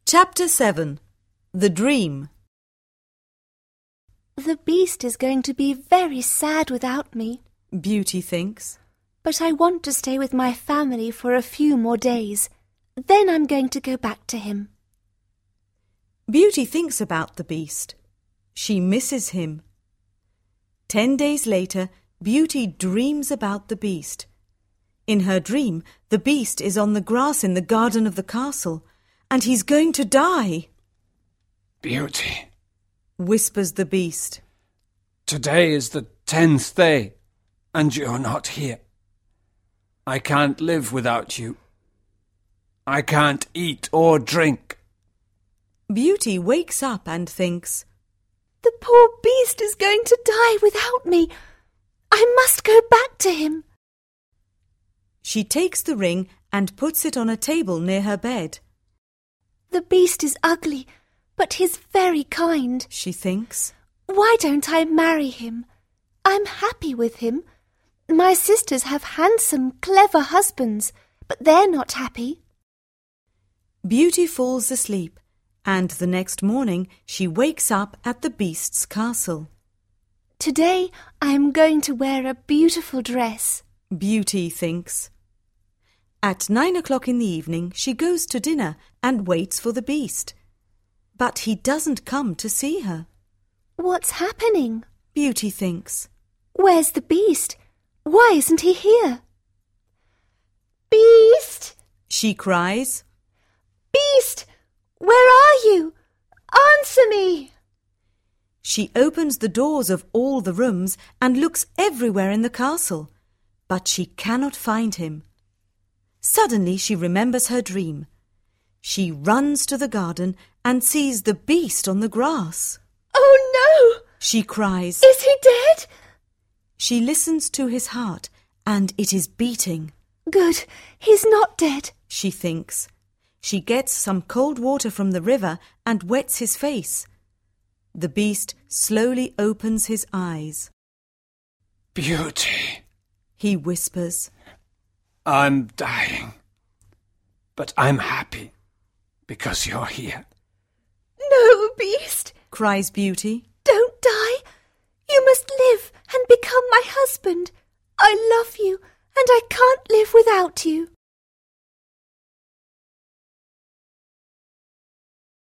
Chapter 7. The Dream. The beast is going to be very sad without me, Beauty thinks. but I want to stay with my family for a few more days. Then I'm going to go back to him. Beauty thinks about the beast. She misses him. 10 days later, Beauty dreams about the beast. In her dream, the beast is on the grass in the garden of the castle, and he's going to die. Beauty, Whispers the beast. today is the 10th day, and you're not here. I can't live without you. I can't eat or drink. Beauty wakes up and thinks, The poor beast is going to die without me. I must go back to him. She takes the ring and puts it on a table near her bed. The beast is ugly, but he's very kind. She thinks. Why don't I marry him? I'm happy with him. My sisters have handsome, clever husbands, but they're not happy. Beauty falls asleep, and the next morning she wakes up at the beast's castle. Today I'm going to wear a beautiful dress. Beauty thinks. At 9 o'clock in the evening she goes to dinner and waits for the beast. But he doesn't come to see her. What's happening? Beauty thinks. Where's the beast? Why isn't he here? Beast! She cries. Beast! Where are you? Answer me! She opens the doors of all the rooms and looks everywhere in the castle, but she cannot find him. Suddenly she remembers her dream. She runs to the garden and sees the beast on the grass. Oh no! She cries. Is he dead? She listens to his heart, and it is beating. Good, he's not dead. She thinks. She gets some cold water from the river and wets his face. The beast slowly opens his eyes. Beauty, He whispers. I'm dying, but I'm happy because you're here. No, Beast, Cries Beauty. don't die. You must live and become my husband. I love you, and I can't live without you.